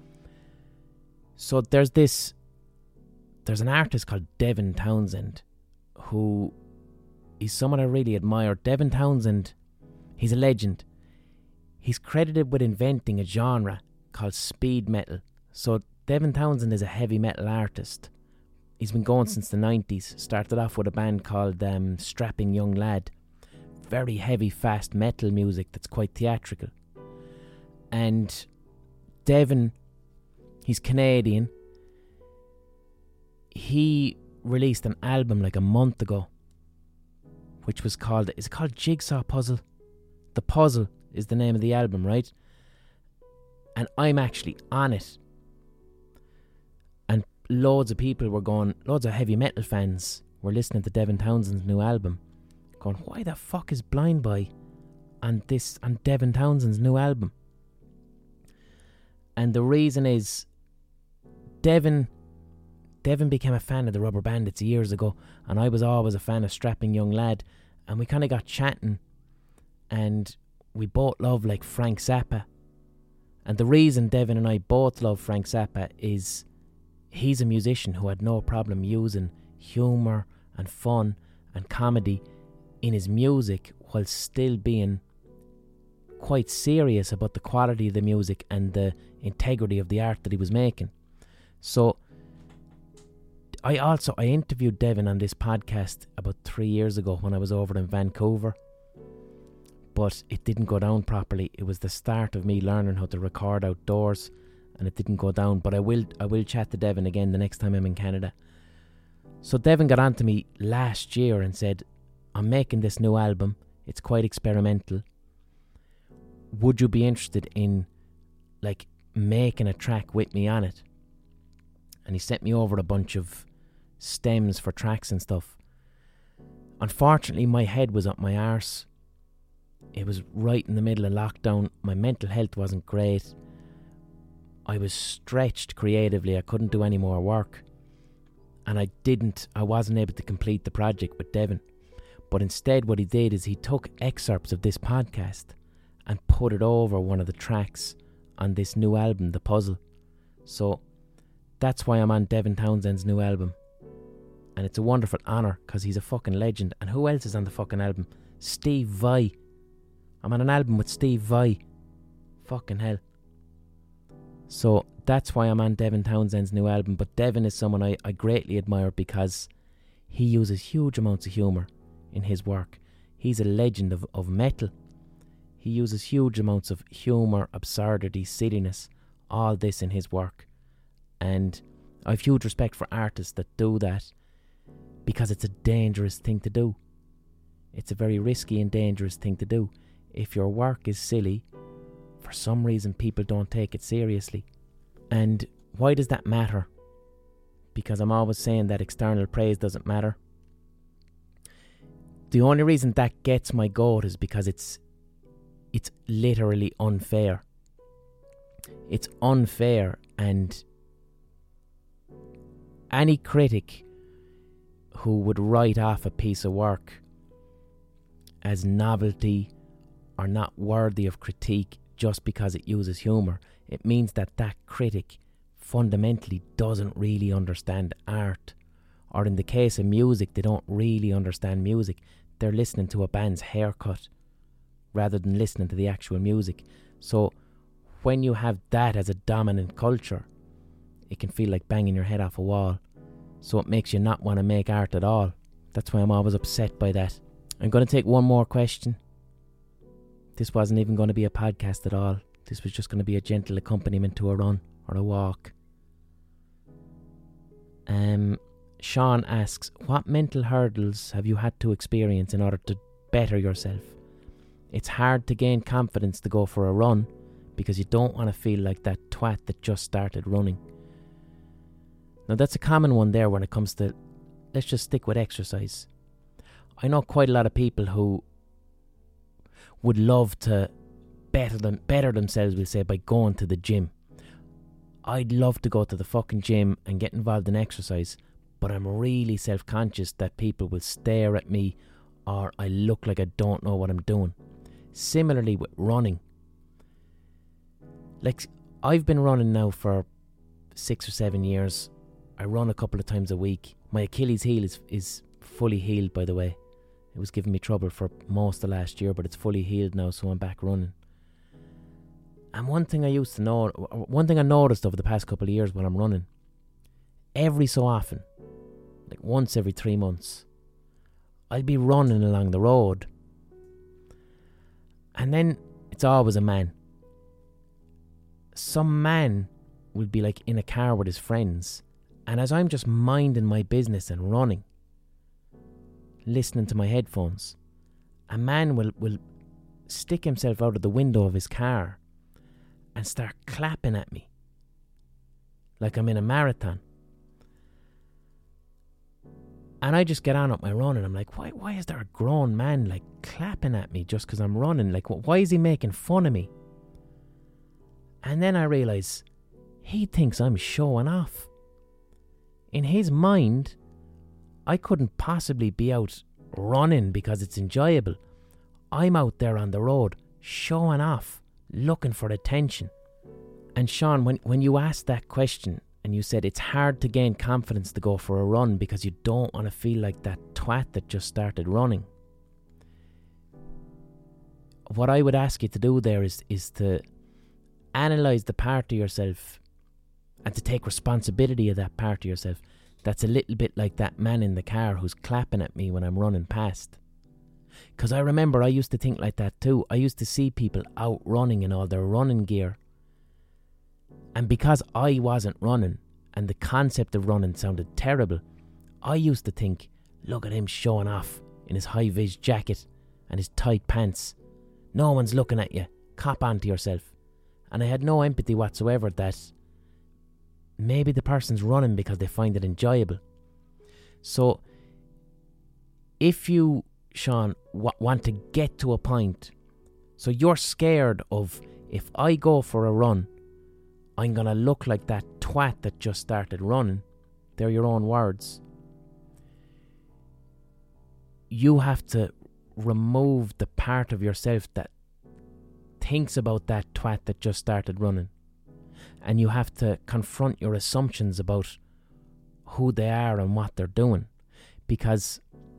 So there's an artist called Devin Townsend who is someone I really admire. Devin Townsend, he's a legend. He's credited with inventing a genre called speed metal. So Devin Townsend is a heavy metal artist. He's been going since the 90s. Started off with a band called Strapping Young Lad. Very heavy, fast metal music that's quite theatrical. And Devin, he's Canadian. He released an album like a month ago, which was called, is it called Jigsaw Puzzle? The Puzzle is the name of the album, right? And I'm actually on it. And loads of people were going, loads of heavy metal fans were listening to Devin Townsend's new album, going, why the fuck is Blind Boy on Devin Townsend's new album? And the reason is Devin became a fan of the Rubber Bandits years ago, and I was always a fan of Strapping Young Lad, and we kind of got chatting, and we both love like Frank Zappa. And the reason Devin and I both love Frank Zappa is he's a musician who had no problem using humour and fun and comedy in his music while still being quite serious about the quality of the music and the integrity of the art that he was making. So I interviewed Devin on this podcast about 3 years ago when I was over in Vancouver, but it didn't go down properly. It was the start of me learning how to record outdoors, and it didn't go down. But I will chat to Devin again the next time I'm in Canada. So Devin got on to me last year and said, I'm making this new album. It's quite experimental. Would you be interested in like making a track with me on it? And he sent me over a bunch of stems for tracks and stuff. Unfortunately, my head was up my arse. It was right in the middle of lockdown. My mental health wasn't great. I was stretched creatively. I couldn't do any more work. And I wasn't able to complete the project with Devin. But instead what he did is he took excerpts of this podcast and put it over one of the tracks on this new album, The Puzzle. So that's why I'm on Devin Townsend's new album. And it's a wonderful honour because he's a fucking legend. And who else is on the fucking album? Steve Vai. I'm on an album with Steve Vai. Fucking hell. So that's why I'm on Devin Townsend's new album. But Devin is someone I greatly admire because he uses huge amounts of humour in his work. He's a legend of metal. He uses huge amounts of humour, absurdity, silliness, all this in his work. And I have huge respect for artists that do that, because it's a dangerous thing to do. It's a very risky and dangerous thing to do. If your work is silly, for some reason people don't take it seriously. And why does that matter? Because I'm always saying that external praise doesn't matter. The only reason that gets my goat is because it's literally unfair. It's unfair, and any critic who would write off a piece of work as novelty or not worthy of critique just because it uses humour, it means that that critic fundamentally doesn't really understand art. Or in the case of music, they don't really understand music. They're listening to a band's haircut rather than listening to the actual music. So when you have that as a dominant culture, it can feel like banging your head off a wall. So it makes you not want to make art at all. That's why I'm always upset by that. I'm going to take one more question. This wasn't even going to be a podcast at all. This was just going to be a gentle accompaniment to a run or a walk. Sean asks, what mental hurdles have you had to experience in order to better yourself? It's hard to gain confidence to go for a run because you don't want to feel like that twat that just started running. Now that's a common one there when it comes to, let's just stick with exercise. I know quite a lot of people who would love to better themselves, we'll say, by going to the gym. I'd love to go to the fucking gym and get involved in exercise, but I'm really self-conscious that people will stare at me or I look like I don't know what I'm doing. Similarly with running. Like, I've been running now for 6 or 7 years. I run a couple of times a week. My Achilles heel is fully healed, by the way. It was giving me trouble for most of last year, but it's fully healed now, so I'm back running. And one thing I noticed over the past couple of years when I'm running, every so often, like once every 3 months, I'll be running along the road, and then it's always a man. Some man will be like in a car with his friends, and as I'm just minding my business and running, listening to my headphones, a man will stick himself out of the window of his car and start clapping at me like I'm in a marathon. And I just get on with my run, and I'm like, why is there a grown man like clapping at me just because I'm running? Like, why is he making fun of me? And then I realise he thinks I'm showing off. In his mind, I couldn't possibly be out running because it's enjoyable. I'm out there on the road showing off, looking for attention. And Sean, when you asked that question and you said it's hard to gain confidence to go for a run because you don't want to feel like that twat that just started running, what I would ask you to do there is to analyse the part of yourself and to take responsibility of that part of yourself that's a little bit like that man in the car who's clapping at me when I'm running past. Because I remember I used to think like that too. I used to see people out running in all their running gear, and because I wasn't running and the concept of running sounded terrible, I used to think, look at him showing off in his high-vis jacket and his tight pants. No one's looking at you. Cop on to yourself. And I had no empathy whatsoever that maybe the person's running because they find it enjoyable. So if you, Sean, want to get to a point, so you're scared of, if I go for a run, I'm going to look like that twat that just started running. They're your own words. You have to remove the part of yourself that thinks about that twat that just started running. And you have to confront your assumptions about who they are and what they're doing. Because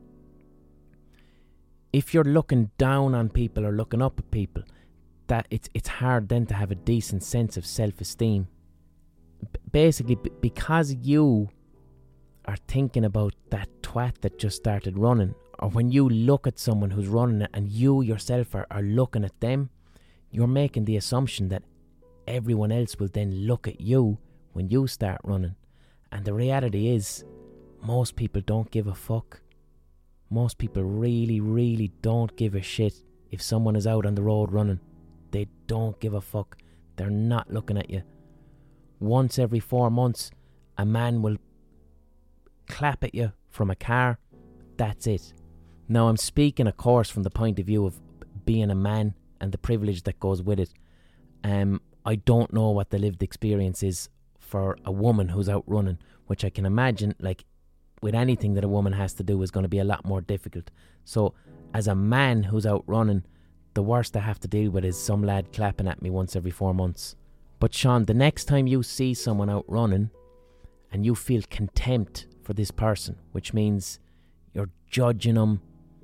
if you're looking down on people or looking up at people, that it's hard then to have a decent sense of self-esteem. Basically, because you are thinking about that twat that just started running, or when you look at someone who's running and you yourself are looking at them, you're making the assumption that everyone else will then look at you when you start running. And the reality is, most people don't give a fuck. Most people really, really don't give a shit if someone is out on the road running. They don't give a fuck. They're not looking at you. Once every 4 months, a man will clap at you from a car. That's it. Now, I'm speaking, of course, from the point of view of being a man and the privilege that goes with it. I don't know what the lived experience is for a woman who's out running, which I can imagine, like, with anything that a woman has to do is going to be a lot more difficult. So, as a man who's out running, the worst I have to deal with is some lad clapping at me once every 4 months. But Sean, the next time you see someone out running and you feel contempt for this person, which means you're judging them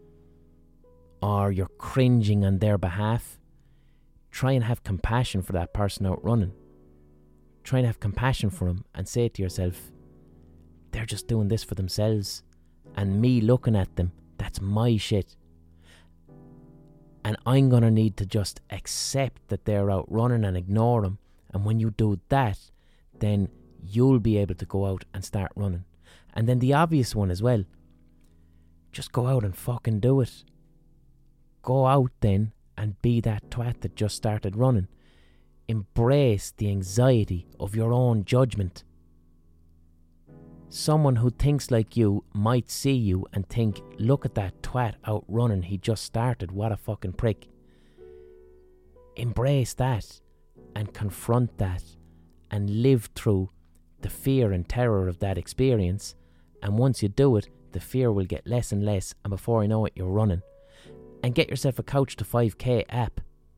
or you're cringing on their behalf, try and have compassion for that person out running. Try and have compassion for them and say to yourself, they're just doing this for themselves, and me looking at them, that's my shit. And I'm going to need to just accept that they're out running and ignore them. And when you do that, then you'll be able to go out and start running. And then the obvious one as well, just go out and fucking do it. Go out then and be that twat that just started running. Embrace the anxiety of your own judgment. Someone who thinks like you might see you and think, look at that twat out running, he just started, what a fucking prick. Embrace that and confront that and live through the fear and terror of that experience. And once you do it, the fear will get less and less, and before you know it, you're running. And get yourself a Couch to 5K app.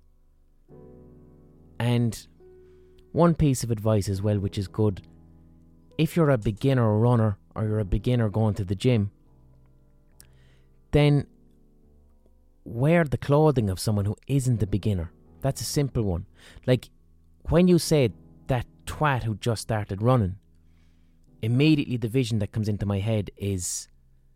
And one piece of advice as well, which is good, if you're a beginner runner or you're a beginner going to the gym, then wear the clothing of someone who isn't a beginner. That's a simple one. Like, when you say that twat who just started running, immediately the vision that comes into my head is,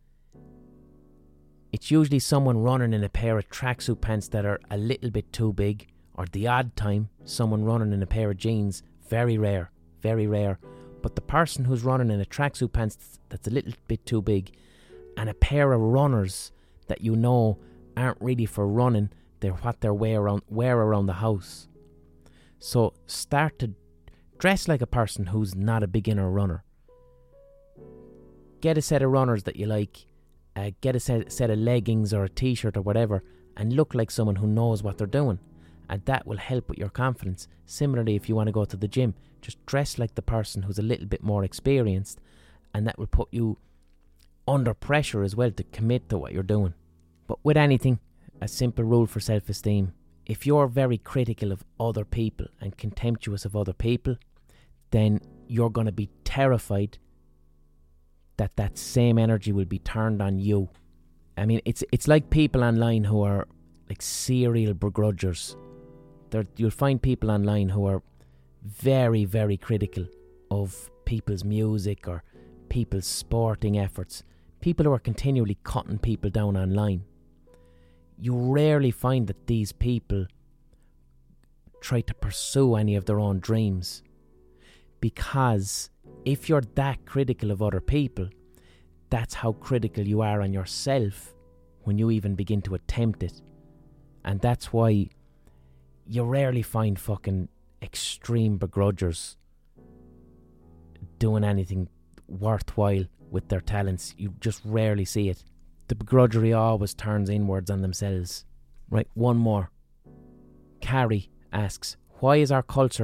it's usually someone running in a pair of tracksuit pants that are a little bit too big, or the odd time someone running in a pair of jeans. Very rare, very rare. But the person who's running in a tracksuit pants that's a little bit too big, and a pair of runners that you know aren't really for running, they're what they wear around the house. So start to dress like a person who's not a beginner runner. Get a set of runners that you like, get a set of leggings or a t-shirt or whatever, and look like someone who knows what they're doing. And that will help with your confidence. Similarly, if you want to go to the gym, just dress like the person who's a little bit more experienced, and that will put you under pressure as well to commit to what you're doing. But with anything, a simple rule for self-esteem: if you're very critical of other people and contemptuous of other people, then you're going to be terrified that that same energy will be turned on you. I mean, it's like people online who are like serial begrudgers. You'll find people online who are very, very critical of people's music or people's sporting efforts. People who are continually cutting people down online. You rarely find that these people try to pursue any of their own dreams. Because if you're that critical of other people, that's how critical you are on yourself when you even begin to attempt it. And that's why you rarely find fucking extreme begrudgers doing anything worthwhile with their talents. You just rarely see it. The begrudgery always turns inwards on themselves. Right, one more. Carrie asks, why is our culture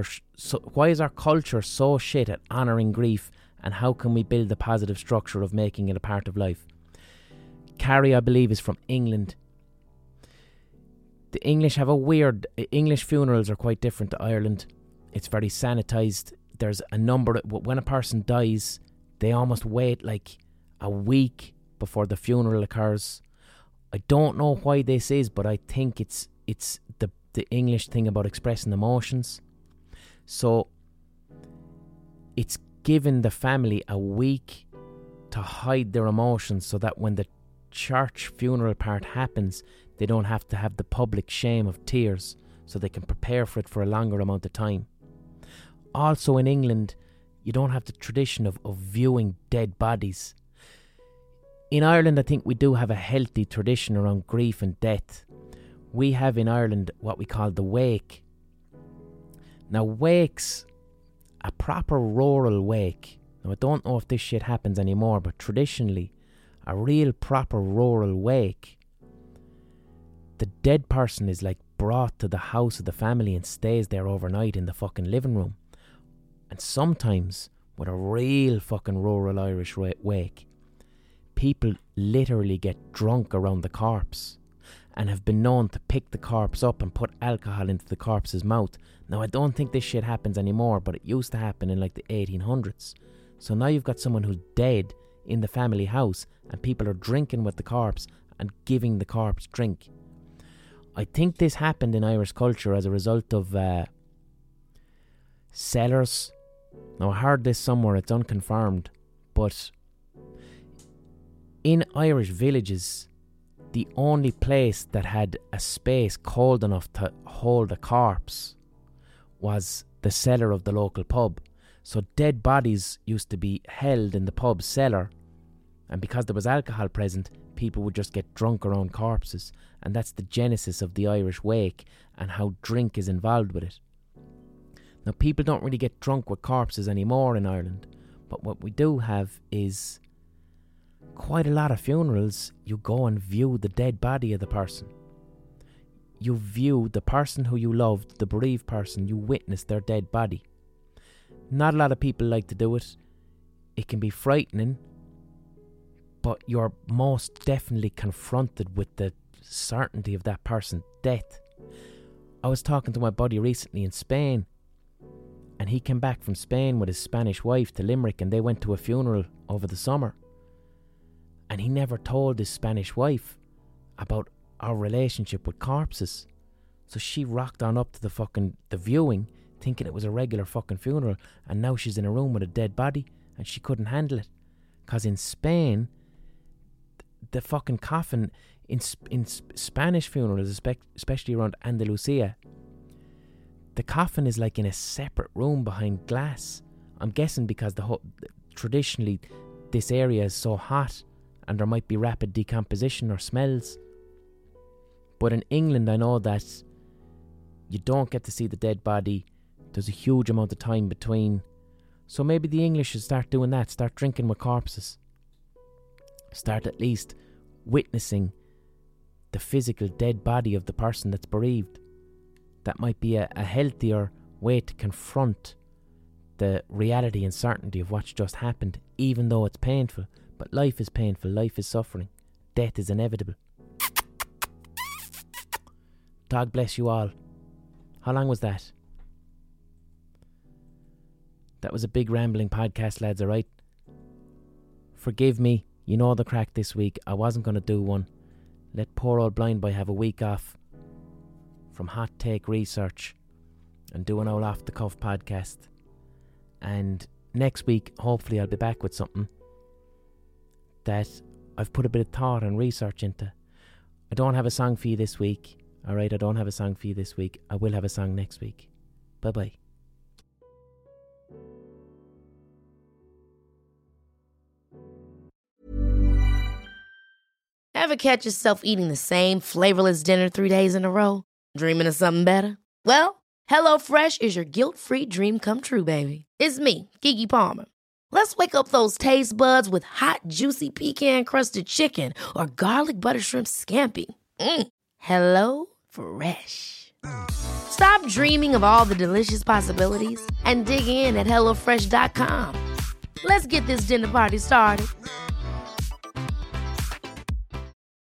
so shit at honouring grief, and how can we build the positive structure of making it a part of life? Carrie, I believe, is from England. The English have English funerals are quite different to Ireland. It's very sanitised. There's a number, when a person dies, they almost wait like a week before the funeral occurs. I don't know why this is, but I think it's the English thing about expressing emotions. So it's given the family a week to hide their emotions, so that when the church funeral part happens, they don't have to have the public shame of tears, so they can prepare for it for a longer amount of time. Also in England, you don't have the tradition of viewing dead bodies. In Ireland, I think we do have a healthy tradition around grief and death. We have in Ireland what we call the wake. Now, wakes, a proper rural wake. Now, I don't know if this shit happens anymore, but traditionally, a real proper rural wake, the dead person is like brought to the house of the family and stays there overnight in the fucking living room. And sometimes, with a real fucking rural Irish wake, people literally get drunk around the corpse and have been known to pick the corpse up and put alcohol into the corpse's mouth. Now, I don't think this shit happens anymore, but it used to happen in like the 1800s. So now you've got someone who's dead in the family house and people are drinking with the corpse and giving the corpse drink. I think this happened in Irish culture as a result of cellars. Now, I heard this somewhere, it's unconfirmed, but in Irish villages, the only place that had a space cold enough to hold a corpse was the cellar of the local pub. So dead bodies used to be held in the pub cellar, and because there was alcohol present, people would just get drunk around corpses, and that's the genesis of the Irish wake and how drink is involved with it. Now, people don't really get drunk with corpses anymore in Ireland, but what we do have is quite a lot of funerals. You go and view the dead body of the person. You view the person who you loved, the bereaved person, you witness their dead body. Not a lot of people like to do it. It can be frightening, but you're most definitely confronted with the certainty of that person's death. I was talking to my buddy recently in Spain, and he came back from Spain with his Spanish wife to Limerick, and they went to a funeral over the summer. And he never told his Spanish wife about our relationship with corpses. So she rocked on up to the viewing, thinking it was a regular fucking funeral, and now she's in a room with a dead body, and she couldn't handle it. Because in Spain, the fucking coffin in Spanish funerals, especially around Andalusia, the coffin is like in a separate room behind glass. I'm guessing because traditionally this area is so hot and there might be rapid decomposition or smells. But in England, I know that you don't get to see the dead body. There's a huge amount of time between. So maybe the English should start doing that. Start drinking with corpses. Start at least witnessing the physical dead body of the person that's bereaved. That might be a healthier way to confront the reality and certainty of what's just happened, even though it's painful. But life is painful, life is suffering, death is inevitable. God bless you all. How long was that? That was a big rambling podcast, lads, alright? Forgive me, you know the crack this week. I wasn't going to do one. Let poor old Blind Boy have a week off from hot take research and do an old off the cuff podcast. And next week, hopefully I'll be back with something that I've put a bit of thought and research into. I don't have a song for you this week. Alright, I don't have a song for you this week. I will have a song next week. Bye bye. Ever catch yourself eating the same flavorless dinner 3 days in a row? Dreaming of something better? Well, HelloFresh is your guilt-free dream come true, baby. It's me, Keke Palmer. Let's wake up those taste buds with hot, juicy pecan-crusted chicken or garlic butter shrimp scampi. Hello Fresh. Stop dreaming of all the delicious possibilities and dig in at HelloFresh.com. Let's get this dinner party started.